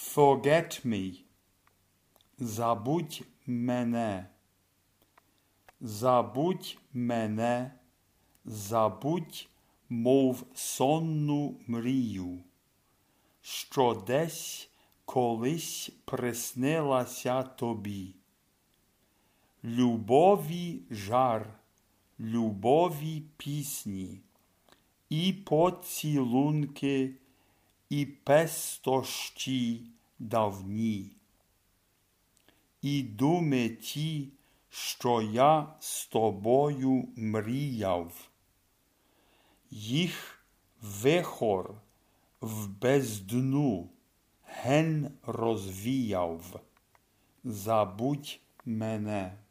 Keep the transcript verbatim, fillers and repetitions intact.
Forget me. Забудь мене. Забудь мене. Забудь, мов сонну мрію, що десь колись приснилася тобі. Любові жар, любові пісні, і поцілунки, і пестощі давні. І думи ті, що я з тобою мріяв, їх вихор в бездну ген розвіяв. Забудь мене.